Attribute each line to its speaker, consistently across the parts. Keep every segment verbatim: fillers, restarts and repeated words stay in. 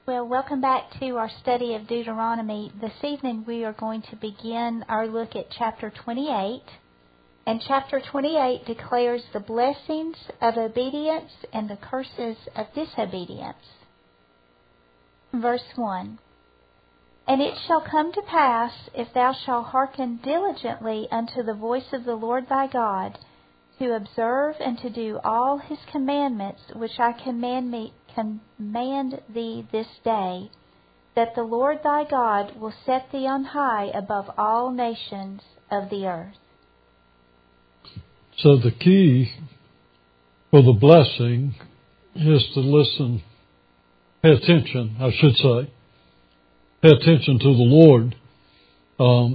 Speaker 1: Well, welcome back to our study of Deuteronomy. This evening we are going to begin our look at chapter twenty-eight. And chapter twenty-eight declares the blessings of obedience and the curses of disobedience. Verse one. And it shall come to pass, if thou shalt hearken diligently unto the voice of the Lord thy God, to observe and to do all his commandments which I command me command thee this day, that the Lord thy God will set thee on high above all nations of the earth.
Speaker 2: So the key for the blessing is to listen, pay attention, I should say, pay attention to the Lord. Um,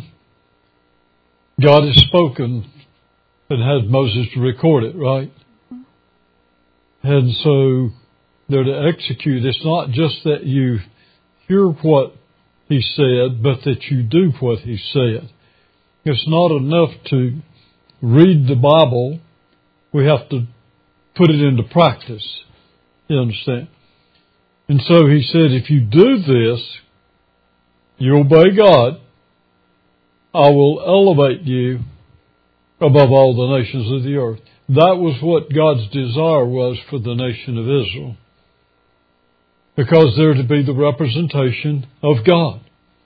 Speaker 2: God has spoken and had Moses to record it, right? And so they're to execute. It's not just that you hear what he said, but that you do what he said. It's not enough to read the Bible. We have to put it into practice. You understand? And so he said, if you do this, you obey God, I will elevate you above all the nations of the earth. That was what God's desire was for the nation of Israel. Because they're to be the representation of God.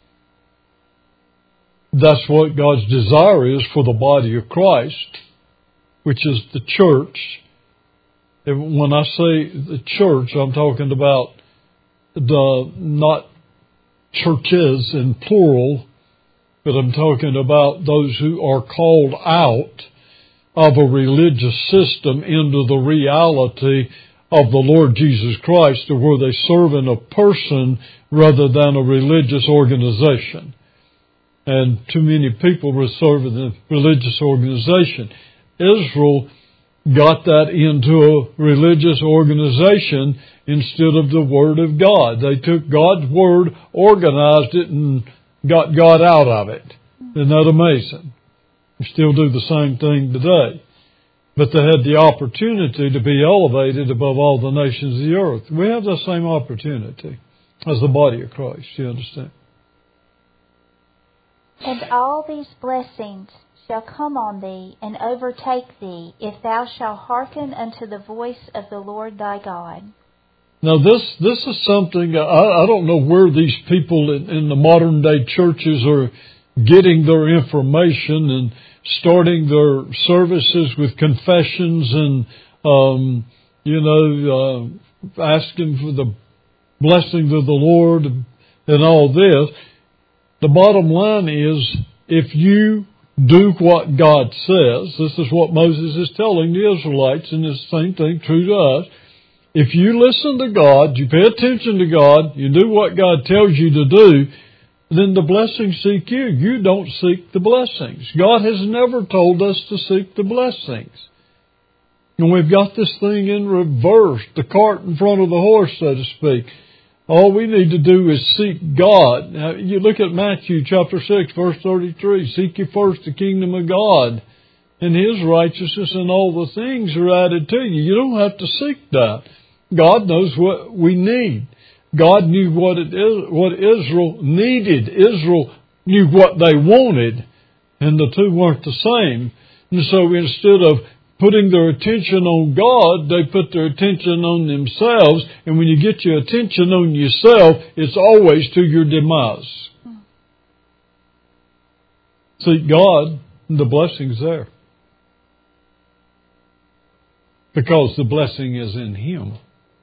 Speaker 2: That's what God's desire is for the body of Christ, which is the church. And when I say the church, I'm talking about the not churches in plural, but I'm talking about those who are called out of a religious system into the reality of the Lord Jesus Christ, to where they serve in a person rather than a religious organization. And too many people were serving the religious organization. Israel got that into a religious organization instead of the Word of God. They took God's Word, organized it, and got God out of it. Isn't that amazing? We still do the same thing today. But they had the opportunity to be elevated above all the nations of the earth. We have the same opportunity as the body of Christ, you understand?
Speaker 1: And all these blessings shall come on thee and overtake thee, if thou shalt hearken unto the voice of the Lord thy God.
Speaker 2: Now this this is something, I, I don't know where these people in, in the modern day churches are getting their information and starting their services with confessions and, um, you know, uh, asking for the blessings of the Lord and all this. The bottom line is, if you do what God says, this is what Moses is telling the Israelites, and it's the same thing true to us. If you listen to God, you pay attention to God, you do what God tells you to do, then the blessings seek you. You don't seek the blessings. God has never told us to seek the blessings. And we've got this thing in reverse, the cart in front of the horse, so to speak. All we need to do is seek God. Now, you look at Matthew chapter six, verse thirty-three. Seek ye first the kingdom of God and His righteousness, and all the things are added to you. You don't have to seek that. God knows what we need. God knew what it is, what Israel needed. Israel knew what they wanted, and the two weren't the same. And so instead of putting their attention on God, they put their attention on themselves. And when you get your attention on yourself, it's always to your demise. Seek God, and the blessing's there. Because the blessing is in Him.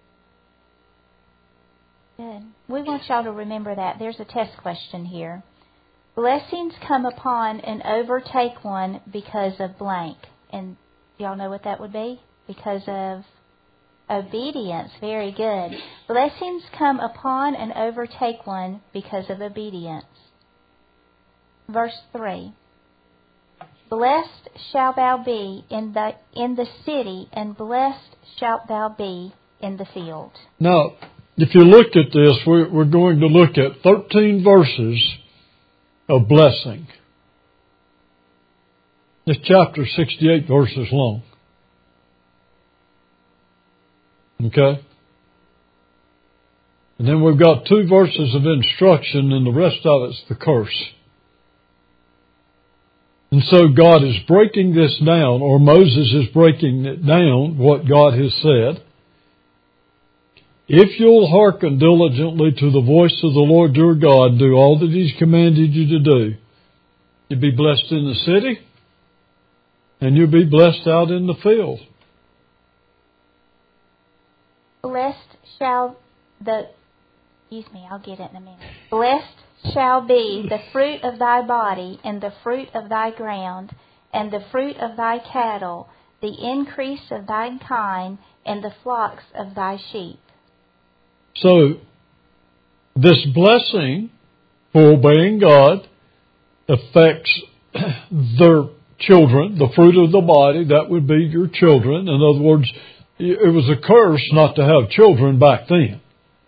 Speaker 1: Good. We want y'all to remember that. There's a test question here. Blessings come upon and overtake one because of blank. And y'all know what that would be? Because of obedience. Very good. Blessings come upon and overtake one because of obedience. Verse three. Blessed shalt thou be in the in the city, and blessed shalt thou be in the field.
Speaker 2: Now, if you looked at this, we're, we're going to look at thirteen verses of blessing. This chapter is sixty-eight verses long. Okay? And then we've got two verses of instruction, and the rest of it's the curse. And so God is breaking this down, or Moses is breaking it down, what God has said. If you'll hearken diligently to the voice of the Lord your God, do all that He's commanded you to do, you'll be blessed in the city, and you'll be blessed out in the field.
Speaker 1: Blessed shall the, excuse me, I'll get it in a minute. Blessed shall be the fruit of thy body, and the fruit of thy ground, and the fruit of thy cattle, the increase of thine kind, and the flocks of thy sheep.
Speaker 2: So, this blessing for obeying God affects their children, the fruit of the body, that would be your children. In other words, it was a curse not to have children back then.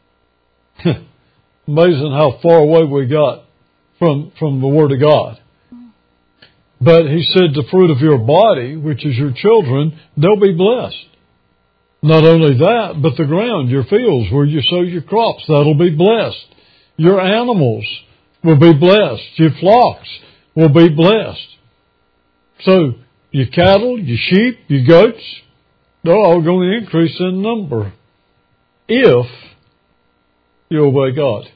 Speaker 2: Amazing how far away we got from, from the Word of God. But He said the fruit of your body, which is your children, they'll be blessed. Not only that, but the ground, your fields, where you sow your crops, that'll be blessed. Your animals will be blessed. Your flocks will be blessed. So, your cattle, your sheep, your goats, they're all going to increase in number if you obey God.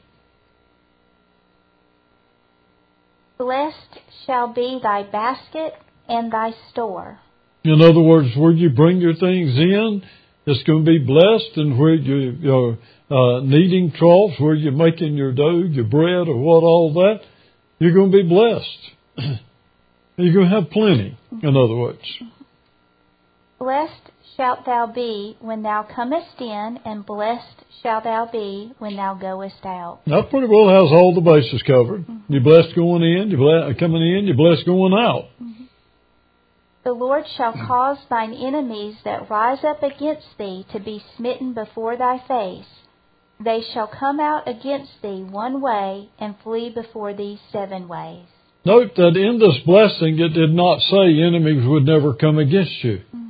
Speaker 1: Blessed shall be thy basket and thy store.
Speaker 2: In other words, where you bring your things in, it's going to be blessed, and where you, you're uh, kneading troughs, where you're making your dough, your bread, or what, all that, you're going to be blessed. You're going to have plenty, in other words.
Speaker 1: Blessed shalt thou be when thou comest in, and blessed shalt thou be when thou goest out.
Speaker 2: That pretty well has all the bases covered. Mm-hmm. You're blessed going in, you're blessed coming in, you're blessed going out.
Speaker 1: Mm-hmm. The Lord shall cause thine enemies that rise up against thee to be smitten before thy face. They shall come out against thee one way, and flee before thee seven ways.
Speaker 2: Note that in this blessing it did not say enemies would never come against you. Mm.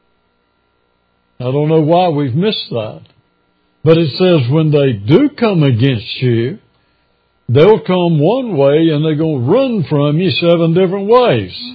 Speaker 2: I don't know why we've missed that. But it says when they do come against you, they'll come one way and they're going to run from you seven different ways. Mm.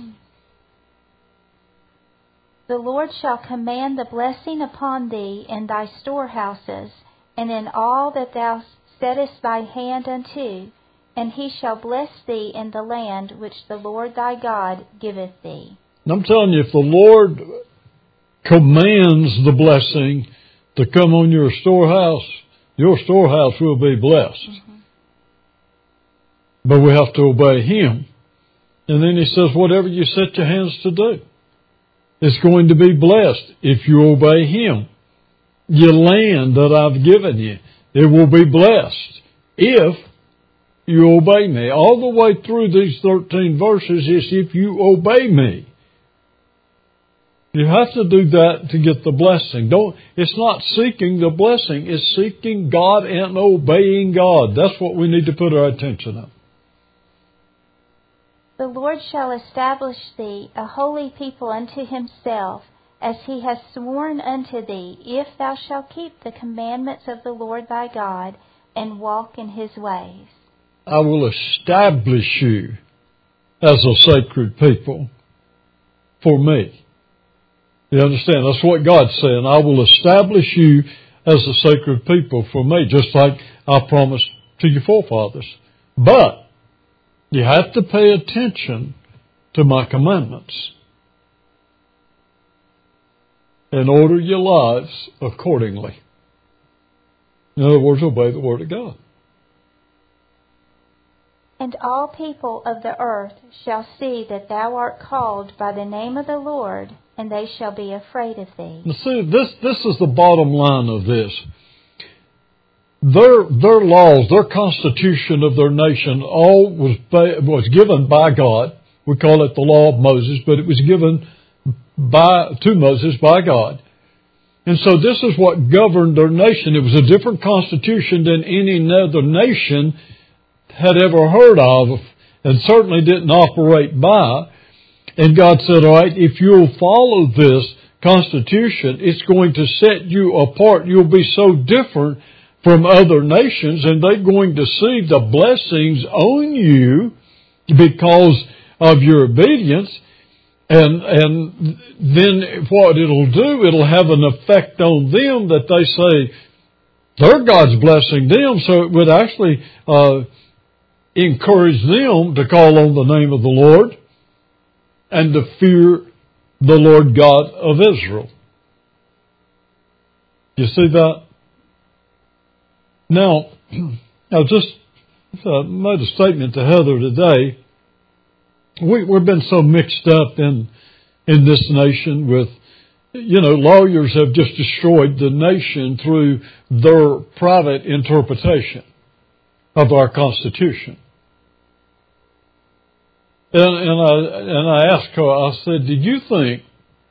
Speaker 1: The Lord shall command the blessing upon thee in thy storehouses, and in all that thou settest thy hand unto, and He shall bless thee in the land which the Lord thy God giveth thee. And
Speaker 2: I'm telling you, if the Lord commands the blessing to come on your storehouse, your storehouse will be blessed. Mm-hmm. But we have to obey Him. And then He says, whatever you set your hands to do, it's going to be blessed if you obey Him. Your land that I've given you, it will be blessed if you obey me. All the way through these thirteen verses is if you obey me. You have to do that to get the blessing. Don't, it's not seeking the blessing, it's seeking God and obeying God. That's what we need to put our attention on.
Speaker 1: The Lord shall establish thee a holy people unto Himself, as He hath sworn unto thee, if thou shalt keep the commandments of the Lord thy God, and walk in His ways.
Speaker 2: I will establish you as a sacred people for me. You understand? That's what God's saying. I will establish you as a sacred people for me, just like I promised to your forefathers. But you have to pay attention to my commandments and order your lives accordingly. In other words, obey the Word of God.
Speaker 1: And all people of the earth shall see that thou art called by the name of the Lord, and they shall be afraid of thee.
Speaker 2: Now see, this, this is the bottom line of this. Their, their laws, their constitution of their nation, all was, was given by God. We call it the law of Moses, but it was given by, to Moses by God. And so this is what governed their nation. It was a different constitution than any other nation had ever heard of, and certainly didn't operate by. And God said, all right, if you'll follow this constitution, it's going to set you apart. You'll be so different from other nations, and they're going to see the blessings on you because of your obedience. And and then what it'll do, it'll have an effect on them that they say their God's blessing them, so it would actually uh, encourage them to call on the name of the Lord and to fear the Lord God of Israel. You see that? Now, I just uh, made a statement to Heather today. We, we've been so mixed up in in this nation with, you know, lawyers have just destroyed the nation through their private interpretation of our Constitution. And, and I and I asked her, I said, did you think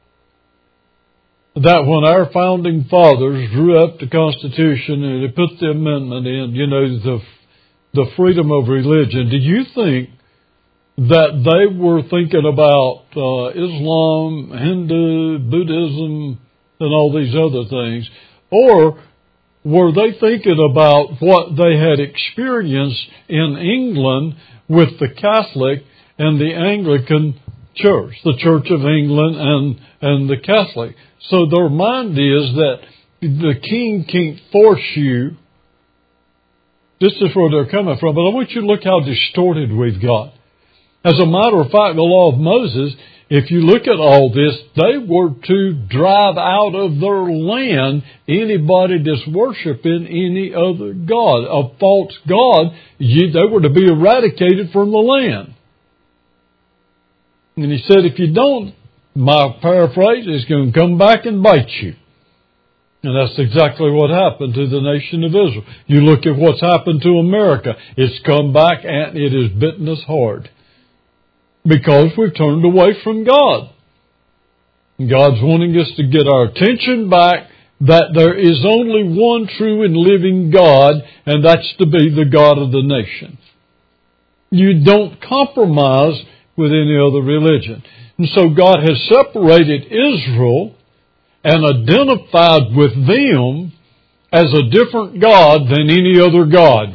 Speaker 2: that when our founding fathers drew up the Constitution and they put the amendment in, you know, the the freedom of religion, did you think that they were thinking about uh, Islam, Hindu, Buddhism, and all these other things? Or were they thinking about what they had experienced in England with the Catholic and the Anglican Church, the Church of England and, and the Catholic? So their mind is that the king can't force you. This is where they're coming from. But I want you to look how distorted we've got. As a matter of fact, the law of Moses, if you look at all this, they were to drive out of their land anybody that's worshiping any other god, a false god. They were to be eradicated from the land. And he said, if you don't, my paraphrase, it's going to come back and bite you. And that's exactly what happened to the nation of Israel. You look at what's happened to America. It's come back and it has bitten us hard. Because we've turned away from God. God's wanting us to get our attention back that there is only one true and living God, and that's to be the God of the nation. You don't compromise with any other religion. And so God has separated Israel and identified with them as a different God than any other God.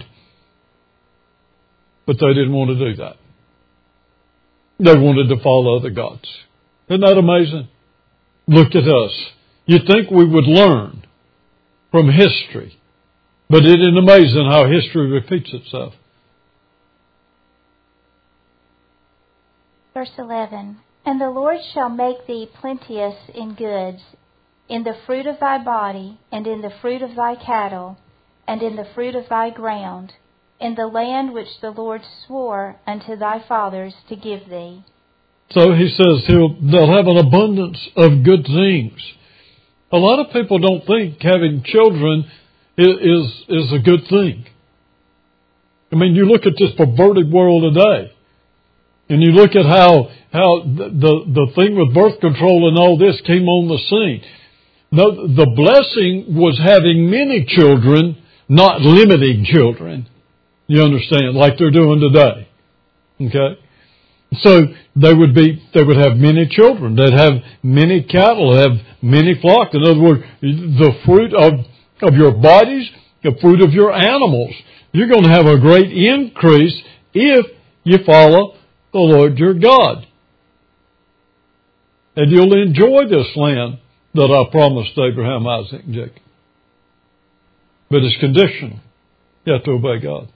Speaker 2: But they didn't want to do that. They wanted to follow other gods. Isn't that amazing? Look at us. You'd think we would learn from history. But it is amazing how history repeats itself.
Speaker 1: Verse eleven. And the Lord shall make thee plenteous in goods, in the fruit of thy body, and in the fruit of thy cattle, and in the fruit of thy ground, in the land which the Lord swore unto thy fathers to give thee.
Speaker 2: So he says he'll, they'll have an abundance of good things. A lot of people don't think having children is, is, is a good thing. I mean, you look at this perverted world today, and you look at how how the, the, the thing with birth control and all this came on the scene. The, the blessing was having many children, not limiting children. You understand, like they're doing today. Okay? So they would be, they would have many children. They'd have many cattle, have many flocks. In other words, the fruit of, of your bodies, the fruit of your animals. You're going to have a great increase if you follow the Lord your God. And you'll enjoy this land that I promised Abraham, Isaac, and Jacob. But it's conditional. You have to obey God.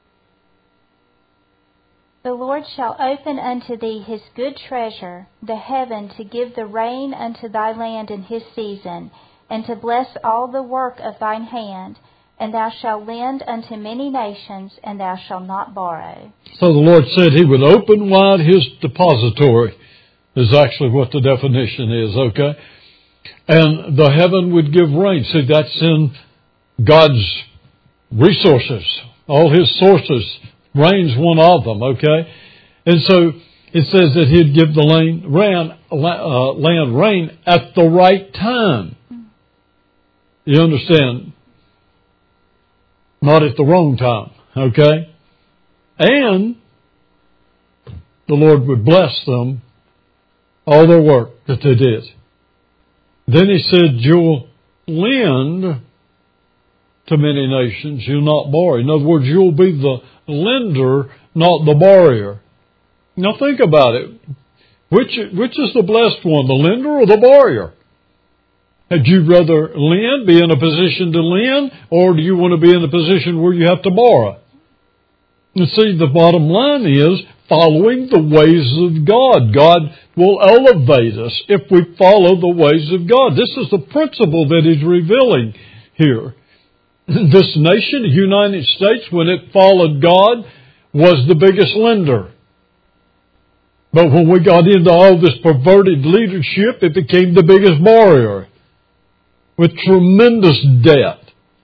Speaker 1: The Lord shall open unto thee his good treasure, the heaven, to give the rain unto thy land in his season, and to bless all the work of thine hand. And thou shalt lend unto many nations, and thou shalt not borrow. So
Speaker 2: the Lord said he would open wide his depository, is actually what the definition is, okay? And the heaven would give rain. See, that's in God's resources, all his sources. Rain's one of them, okay? And so it says that he'd give the land rain, uh, land rain at the right time. You understand? Not at the wrong time, okay? And the Lord would bless them, all their work that they did. Then he said, you'll lend to many nations. You'll not borrow. In other words, you'll be the lender, not the borrower. Now think about it. Which, which is the blessed one, the lender or the borrower? Would you rather lend, be in a position to lend, or do you want to be in a position where you have to borrow? You see, the bottom line is following the ways of God. God will elevate us if we follow the ways of God. This is the principle that He's revealing here. This nation, the United States, when it followed God, was the biggest lender. But when we got into all this perverted leadership, it became the biggest borrower with tremendous debt.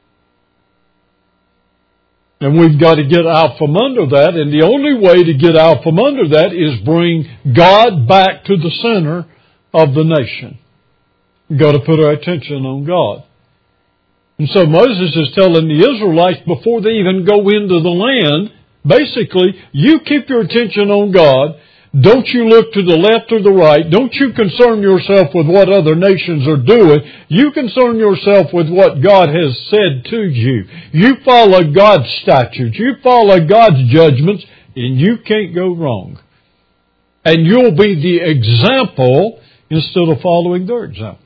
Speaker 2: And we've got to get out from under that, and the only way to get out from under that is bring God back to the center of the nation. We've got to put our attention on God. And so Moses is telling the Israelites before they even go into the land, basically, you keep your attention on God. Don't you look to the left or the right. Don't you concern yourself with what other nations are doing. You concern yourself with what God has said to you. You follow God's statutes. You follow God's judgments, and you can't go wrong. And you'll be the example instead of following their example.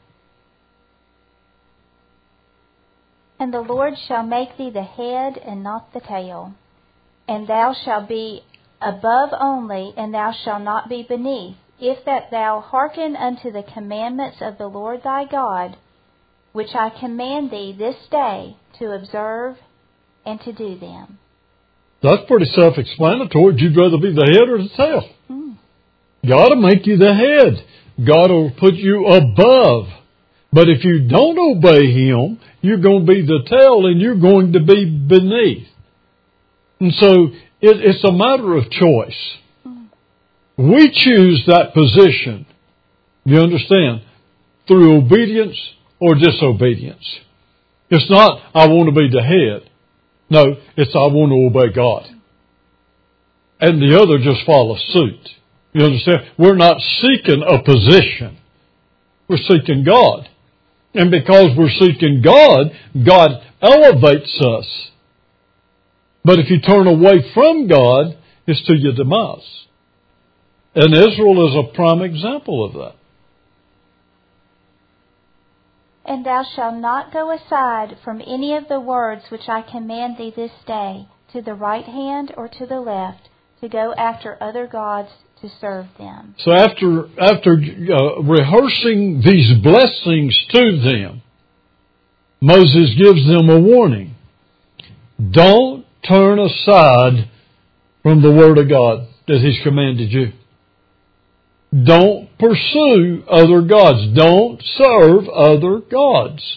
Speaker 1: And the Lord shall make thee the head and not the tail. And thou shalt be above only, and thou shalt not be beneath, if that thou hearken unto the commandments of the Lord thy God, which I command thee this day to observe and to do them.
Speaker 2: That's pretty self-explanatory. You'd rather be the head or the tail.
Speaker 1: Mm.
Speaker 2: God will make you the head. God will put you above. But if you don't obey Him, you're going to be the tail and you're going to be beneath. And so it, it's a matter of choice. Mm. We choose that position, you understand, through obedience or disobedience. It's not, I want to be the head. No, it's I want to obey God. And the other just follows suit. You understand? We're not seeking a position. We're seeking God. And because we're seeking God, God elevates us. But if you turn away from God, it's to your demise. And Israel is a prime example of that.
Speaker 1: And thou shalt not go aside from any of the words which I command thee this day, to the right hand or to the left, to go after other gods to serve them. So after after uh, rehearsing these blessings to them, Moses gives them a warning. Don't turn aside from the Word of God that He's commanded you. Don't pursue other gods. Don't serve other gods.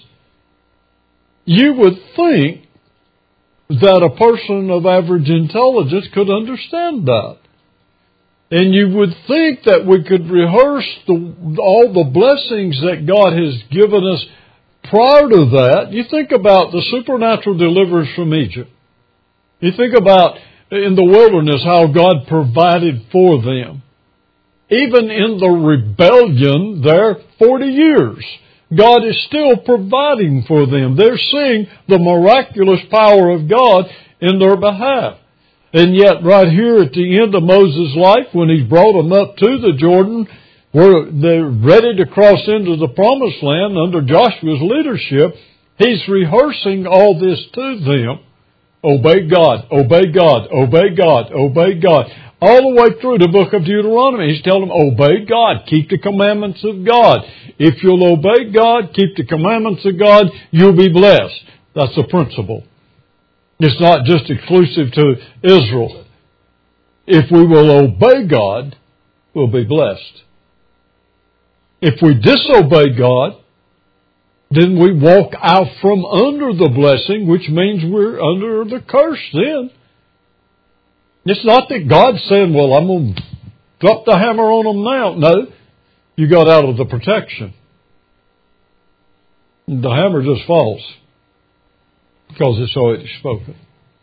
Speaker 1: You would think that a person of average intelligence could understand that. And you would think that we could rehearse the, all the blessings that God has given us prior to that. You think about the supernatural deliverance from Egypt. You think about in the wilderness how God provided for them. Even in the rebellion there, forty years, God is still providing for them. They're seeing the miraculous power of God in their behalf. And yet right here at the end of Moses' life, when He's brought them up to the Jordan, where they're ready to cross into the promised land under Joshua's leadership, He's rehearsing all this to them. Obey God, obey God, obey God, obey God. All the way through the book of Deuteronomy, He's telling them, obey God, keep the commandments of God. If you'll obey God, keep the commandments of God, you'll be blessed. That's the principle. It's not just exclusive to Israel. If we will obey God, we'll be blessed. If we disobey God, then we walk out from under the blessing, which means we're under the curse then. It's not that God's saying, well, I'm going to drop the hammer on them now. No, you got out of the protection. The hammer just falls because it's already spoken.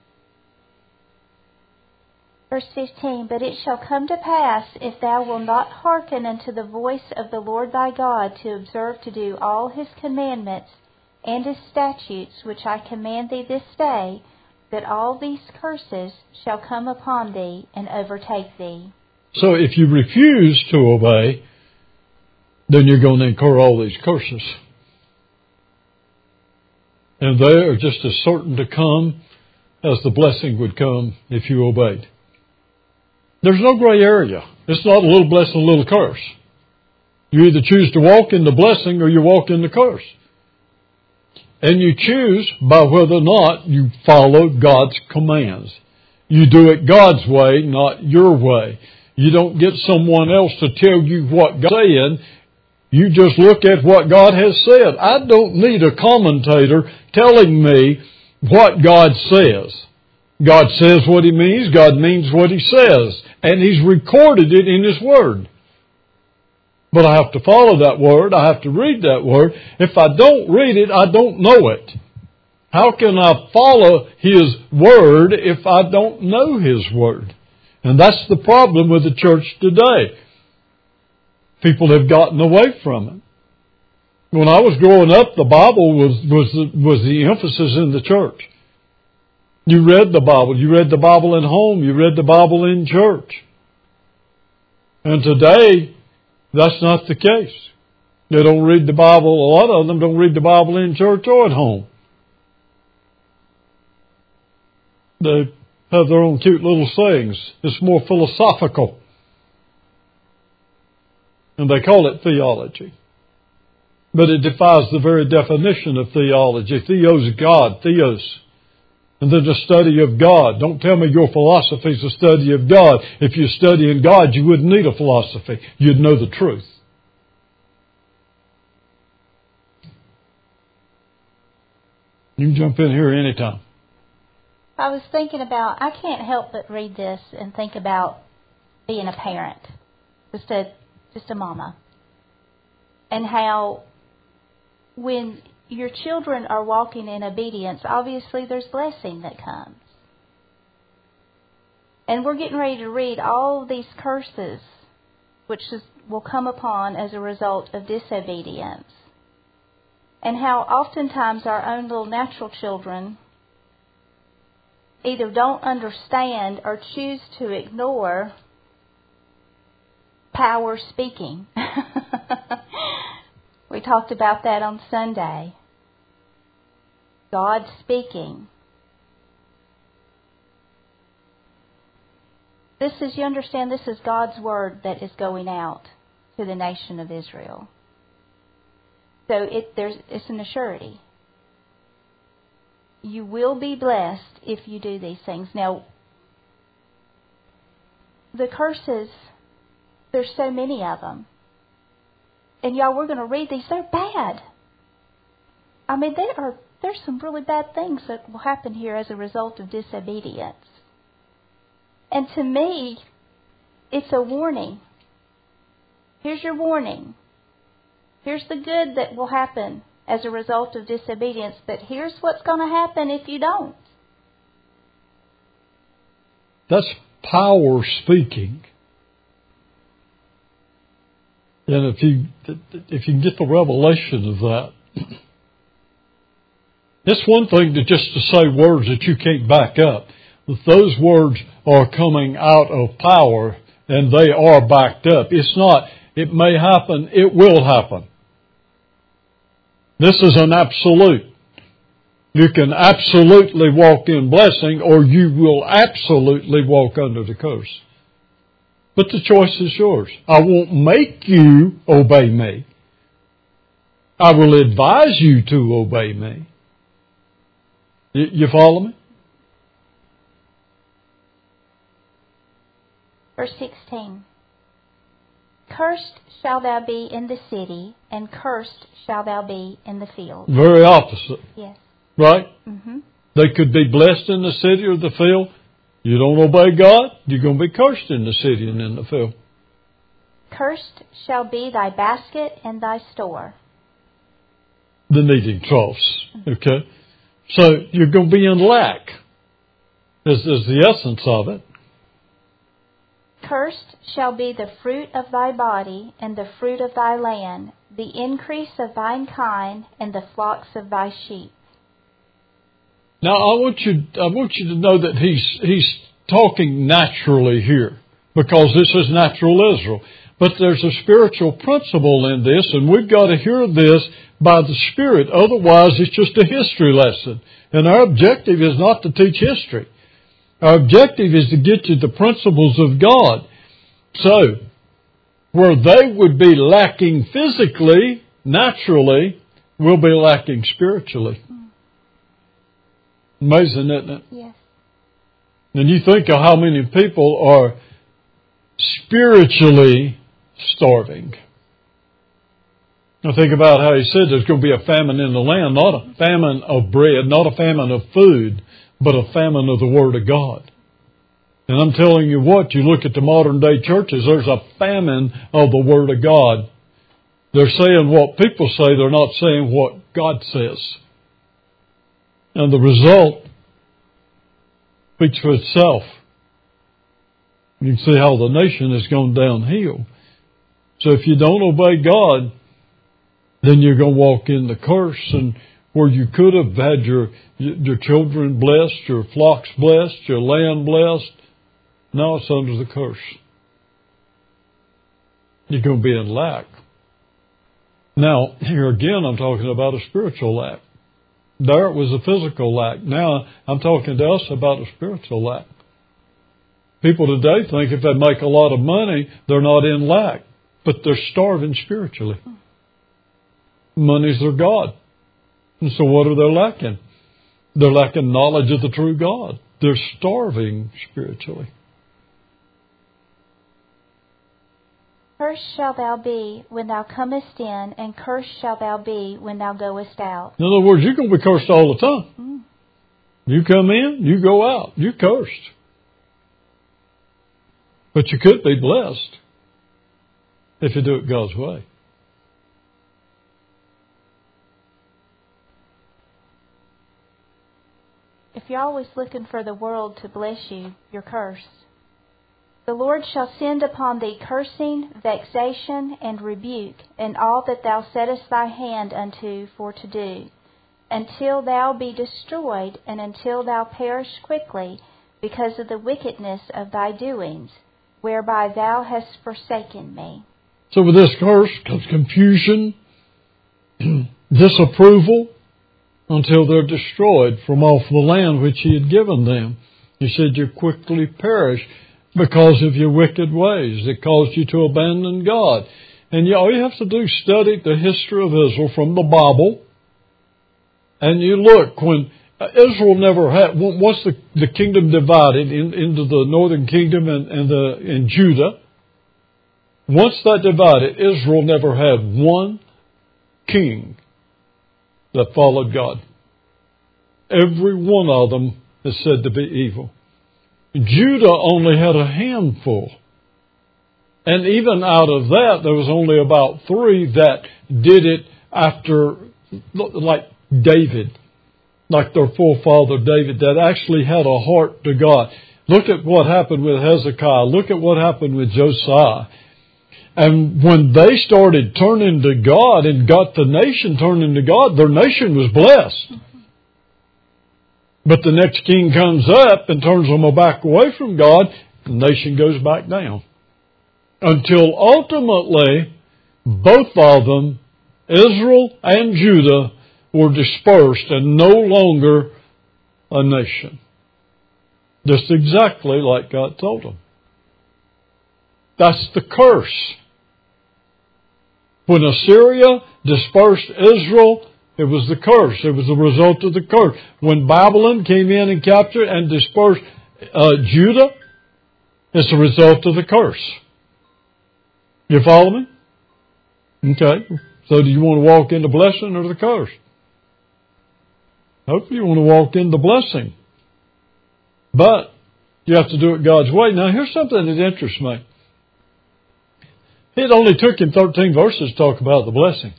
Speaker 1: Verse fifteen, but it shall come to pass, if thou wilt not hearken unto the voice of the Lord thy God, to observe to do all His commandments and his statutes, which I command thee this day, that all these curses shall come upon thee and overtake thee.
Speaker 2: So if you refuse to obey, then you're going to incur all these curses. And they are just as certain to come as the blessing would come if you obeyed. There's no gray area. It's not a little blessing, a little curse. You either choose to walk in the blessing or you walk in the curse. And you choose by whether or not you follow God's commands. You do it God's way, not your way. You don't get someone else to tell you what God's saying. You just look at what God has said. I don't need a commentator telling me what God says. God says what He means. God means what He says. And He's recorded it in His Word. But I have to follow that Word. I have to read that Word. If I don't read it, I don't know it. How can I follow His Word if I don't know His Word? And that's the problem with the church today. People have gotten away from it. When I was growing up, the Bible was, was, the, was the emphasis in the church. You read the Bible. You read the Bible at home. You read the Bible in church. And today, that's not the case. They don't read the Bible. A lot of them don't read the Bible in church or at home. They have their own cute little sayings. It's more philosophical. And they call it theology. But it defies the very definition of theology. Theos is God. Theos. And then the study of God. Don't tell me your philosophy is the study of God. If you're studying God, you wouldn't need a philosophy. You'd know the truth. You can jump in here anytime.
Speaker 1: I was thinking about, I can't help but read this and think about being a parent. Just a, just a mama. And how when your children are walking in obedience, obviously there's blessing that comes. And we're getting ready to read all these curses which is, will come upon as a result of disobedience. And how oftentimes our own little natural children either don't understand or choose to ignore power speaking. We talked about that on Sunday. God speaking. This is, you understand, this is God's word that is going out to the nation of Israel. So it, there's, it's an assurity. You will be blessed if you do these things. Now, the curses, there's so many of them. And y'all, we're going to read these. They're bad. I mean, they are. There's some really bad things that will happen here as a result of disobedience. And to me, it's a warning. Here's your warning. Here's the good that will happen as a result of disobedience, but here's what's going to happen if you don't.
Speaker 2: That's power speaking. And if you if you can get the revelation of that, it's one thing to just to say words that you can't back up. But those words are coming out of power and they are backed up. It's not, it may happen, it will happen. This is an absolute. You can absolutely walk in blessing or you will absolutely walk under the curse. But the choice is yours. I won't make you obey me. I will advise you to obey me. You, you follow me?
Speaker 1: Verse sixteen. Cursed shall thou be in the city, and cursed shall thou be in the field.
Speaker 2: Very opposite.
Speaker 1: Yes.
Speaker 2: Right?
Speaker 1: Mm-hmm.
Speaker 2: They could be blessed in the city or the field. You don't obey God, you're going to be cursed in the city and in the field.
Speaker 1: Cursed shall be thy basket and thy store.
Speaker 2: The kneading troughs. Okay? So you're going to be in lack. Is, is the essence of it.
Speaker 1: Cursed shall be the fruit of thy body and the fruit of thy land, the increase of thine kine and the flocks of thy sheep.
Speaker 2: Now I want you I want you to know that he's he's talking naturally here, because this is natural Israel. But there's a spiritual principle in this, and we've got to hear this by the Spirit. Otherwise, it's just a history lesson. And our objective is not to teach history. Our objective is to get you the principles of God. So, where they would be lacking physically, naturally, we'll be lacking spiritually. Amazing, isn't it?
Speaker 1: Yes.
Speaker 2: And you think of how many people are spiritually starving. Now think about how he said there's going to be a famine in the land, not a famine of bread, not a famine of food, but a famine of the Word of God. And I'm telling you what, you look at the modern day churches, there's a famine of the Word of God. They're saying what people say, they're not saying what God says. And the result speaks for itself. You can see how the nation has gone downhill. So if you don't obey God, then you're going to walk in the curse. And where you could have had your your children blessed, your flocks blessed, your land blessed, now it's under the curse. You're going to be in lack. Now, here again, I'm talking about a spiritual lack. There it was a physical lack. Now I'm talking to us about a spiritual lack. People today think if they make a lot of money, they're not in lack. But they're starving spiritually. Money's their God. And so what are they lacking? They're lacking knowledge of the true God. They're starving spiritually.
Speaker 1: Cursed shalt thou be when thou comest in, and cursed shalt thou be when thou goest out.
Speaker 2: In other words, you're going to be cursed all the time.
Speaker 1: Mm.
Speaker 2: You come in, you go out. You're cursed. But you could be blessed if you do it God's way.
Speaker 1: If you're always looking for the world to bless you, you're cursed. The Lord shall send upon thee cursing, vexation, and rebuke, in all that thou settest thy hand unto for to do, until thou be destroyed, and until thou perish quickly, because of the wickedness of thy doings, whereby thou hast forsaken me.
Speaker 2: So with this curse comes confusion, disapproval, until they're destroyed from off the land which he had given them. He said, you quickly perish because of your wicked ways that caused you to abandon God. And you, all you have to do is study the history of Israel from the Bible. And you look, when Israel never had, once the, the kingdom divided in, into the northern kingdom and, and, the, and Judah, once that divided, Israel never had one king that followed God. Every one of them is said to be evil. Judah only had a handful. And even out of that, there was only about three that did it after, like David, like their forefather David, that actually had a heart to God. Look at what happened with Hezekiah. Look at what happened with Josiah. And when they started turning to God and got the nation turning to God, their nation was blessed. But the next king comes up and turns them back away from God, the nation goes back down. Until ultimately, both of them, Israel and Judah, were dispersed and no longer a nation. Just exactly like God told them. That's the curse. When Assyria dispersed Israel, it was the curse. It was the result of the curse. When Babylon came in and captured and dispersed uh, Judah, it's the result of the curse. You follow me? Okay. So do you want to walk in the blessing or the curse? Hopefully you want to walk in the blessing. But you have to do it God's way. Now here's something that interests me. It only took him thirteen verses to talk about the blessing.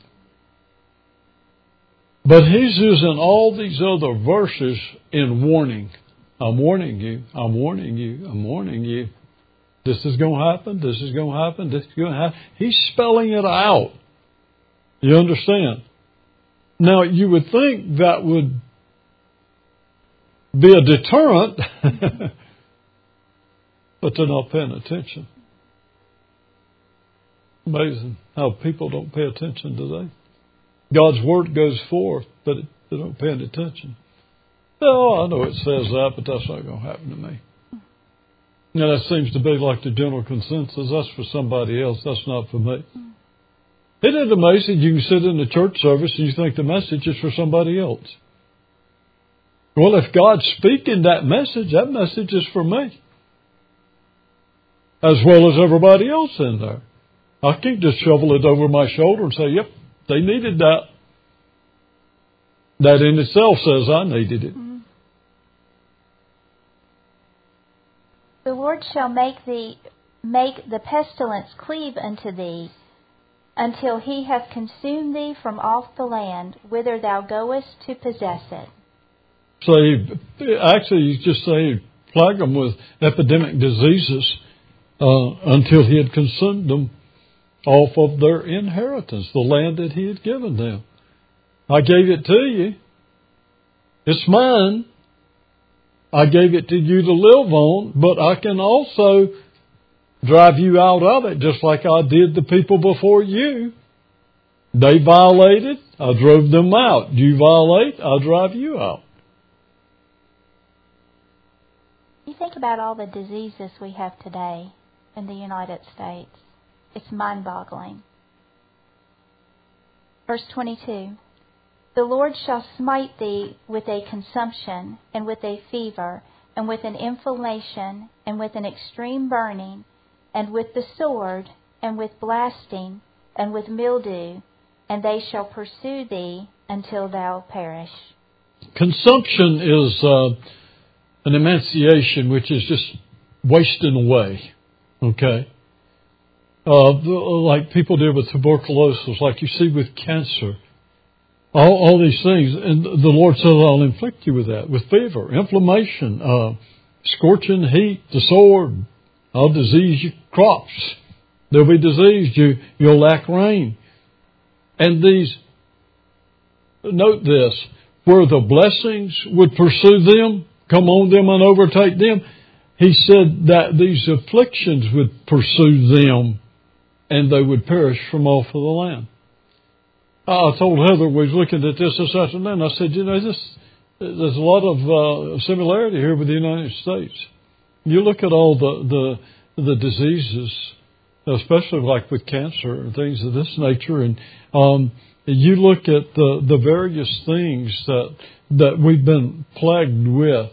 Speaker 2: But he's using all these other verses in warning. I'm warning you. I'm warning you. I'm warning you. This is going to happen. This is going to happen. This is going to happen. He's spelling it out. You understand? Now, you would think that would be a deterrent, but they're not paying attention. Amazing how people don't pay attention today. God's Word goes forth, but they don't pay attention. Oh, I know it says that, but that's not going to happen to me. Now, that seems to be like the general consensus. That's for somebody else. That's not for me. Isn't it amazing? You can sit in the church service and you think the message is for somebody else. Well, if God's speaking that message, that message is for me, as well as everybody else in there. I can't just shovel it over my shoulder and say, yep, they needed that. That in itself says I needed it.
Speaker 1: Mm-hmm. The Lord shall make thee make the pestilence cleave unto thee, until he hath consumed thee from off the land, whither thou goest to possess it.
Speaker 2: So he, actually, you just say plague them with epidemic diseases uh, until he had consumed them off of their inheritance, the land that he had given them. I gave it to you. It's mine. I gave it to you to live on, but I can also drive you out of it, just like I did the people before you. They violated, I drove them out. You violate, I drive you out.
Speaker 1: You think about all the diseases we have today in the United States. It's mind-boggling. Verse twenty-two. The Lord shall smite thee with a consumption, and with a fever, and with an inflammation, and with an extreme burning, and with the sword, and with blasting, and with mildew, and they shall pursue thee until thou perish.
Speaker 2: Consumption is uh, an emaciation, which is just wasting away. Okay? Uh, like people did with tuberculosis, like you see with cancer. All, all these things, and the Lord said, I'll inflict you with that, with fever, inflammation, uh, scorching heat, the sword. I'll disease your crops. They'll be diseased. You, you'll lack rain. And these, note this, where the blessings would pursue them, come on them and overtake them, he said that these afflictions would pursue them and they would perish from off of the land. I told Heather, we was looking at this this afternoon, I said, you know, this, there's a lot of uh, similarity here with the United States. You look at all the, the, the diseases, especially like with cancer and things of this nature, and um, you look at the, the various things that, that we've been plagued with.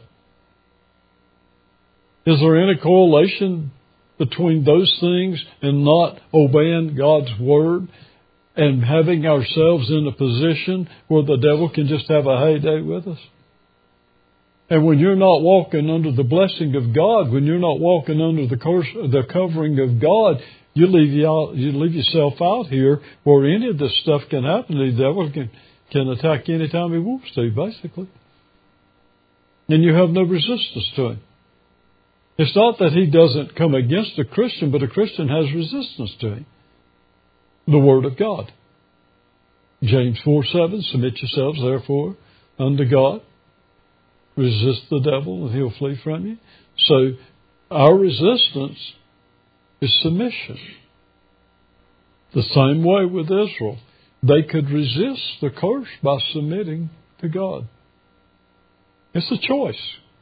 Speaker 2: Is there any correlation between those things and not obeying God's Word and having ourselves in a position where the devil can just have a heyday with us? And when you're not walking under the blessing of God, when you're not walking under the curse, the covering of God, you leave you out, you leave yourself out here where any of this stuff can happen. The devil can, can attack you anytime he wants to, basically. And you have no resistance to him. It's not that he doesn't come against a Christian, but a Christian has resistance to him. The Word of God. James four seven, submit yourselves therefore unto God. Resist the devil and he'll flee from you. So our resistance is submission. The same way with Israel. They could resist the curse by submitting to God. It's a choice.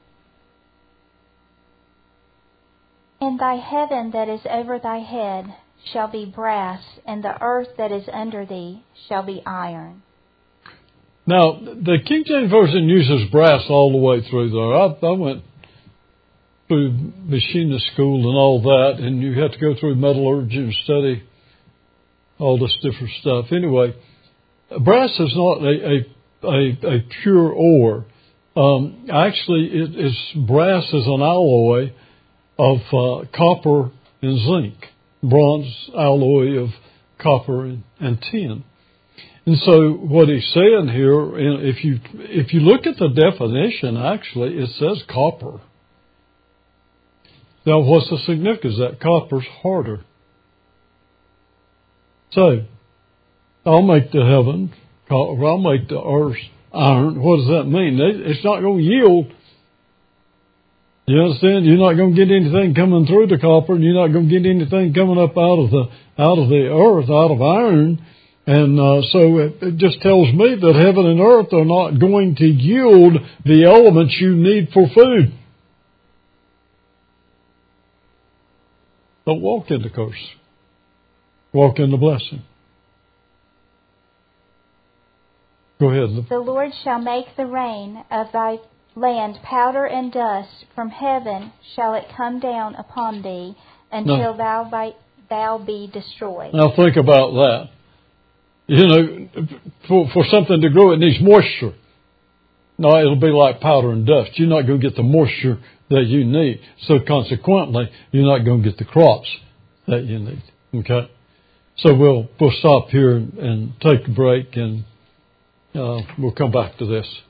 Speaker 1: And thy heaven that is over thy head shall be brass, and the earth that is under thee shall be iron.
Speaker 2: Now, the King James Version uses brass all the way through there. I, I went through machinist school and all that, and you had to go through metallurgy and study all this different stuff. Anyway, brass is not a, a, a, a pure ore. Um, actually, it is brass is an alloy of uh, copper and zinc, bronze alloy of copper and, and tin. And so what he's saying here, if you if you look at the definition, actually, it says copper. Now, what's the significance of that? Copper's harder. So, I'll make the heaven, I'll make the earth iron. What does that mean? It's not going to yield. You understand? You're not going to get anything coming through the copper, and you're not going to get anything coming up out of the out of the earth, out of iron. And uh, so it, it just tells me that heaven and earth are not going to yield the elements you need for food. Don't walk in the curse. Walk in the blessing. Go ahead.
Speaker 1: The Lord shall make the rain of thy land powder and dust. From heaven shall it come down upon thee until now, thou, by, thou be destroyed.
Speaker 2: Now think about that. You know, for, for something to grow, it needs moisture. No, it'll be like powder and dust. You're not going to get the moisture that you need. So consequently, you're not going to get the crops that you need. Okay? So we'll we'll stop here and, and take a break, and uh, we'll come back to this.